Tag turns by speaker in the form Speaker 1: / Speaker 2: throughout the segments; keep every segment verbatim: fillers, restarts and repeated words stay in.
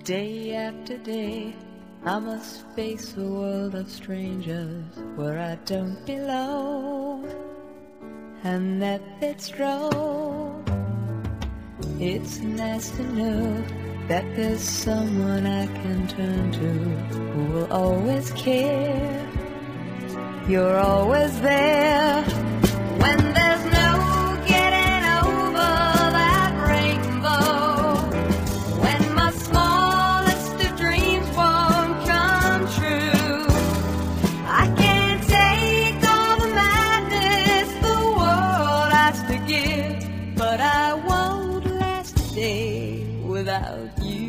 Speaker 1: Day after day, I must face a world of strangers where I don't belong, and that it's wrong. It's nice to know that there's someone I can turn to who will always care. You're always there when there's no getting over that rainbow, when my smallest of dreams won't come true. I can't take all the madness the world has to give, but I won't last a day without you.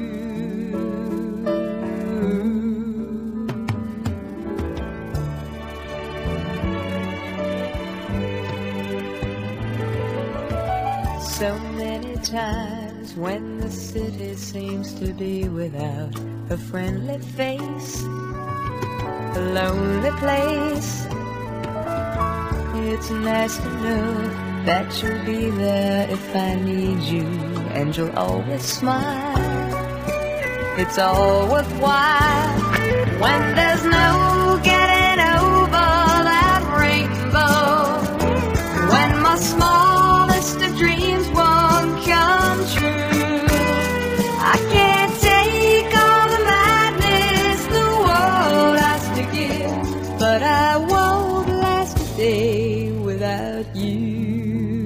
Speaker 1: So many times when the city seems to be without a friendly face, a lonely place, it's nice to know that you'll be there if I need you, and you'll always smile. It's all worthwhile when there's no getting over that rainbow, when my smallest of dreams won't come true. I can't take all the madness the world has to give, but I won't last a day without you.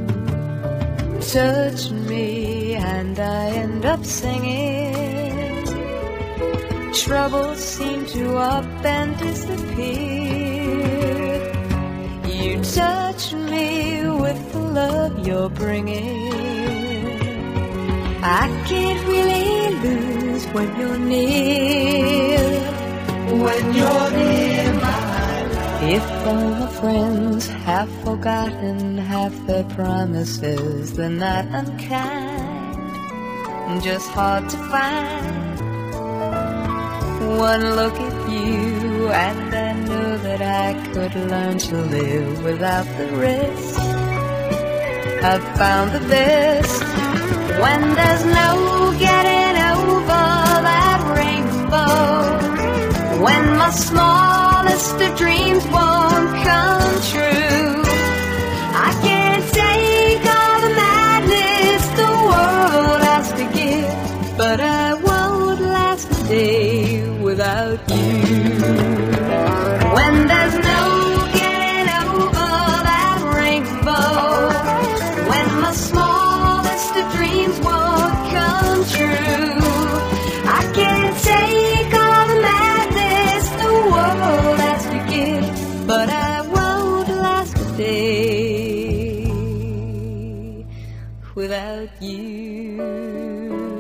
Speaker 1: Touch me and I end up singing. Troubles seem to up and disappear. You touch me with the love you're bringing. I can't really lose when you're near. When you're near my life. If all my friends have forgotten half their promises, they're not unkind, just hard to find. One look at you and I know that I could learn to live without the risk. I've found the best when there's no getting over that rainbow, when my smallest of dreams won't come true. I can't take all the madness the world has to give, but I won't last a day without you. When there's no getting over that rainbow, when my smallest of dreams won't come true, I can't take all the madness the world has to give, but I won't last a day without you.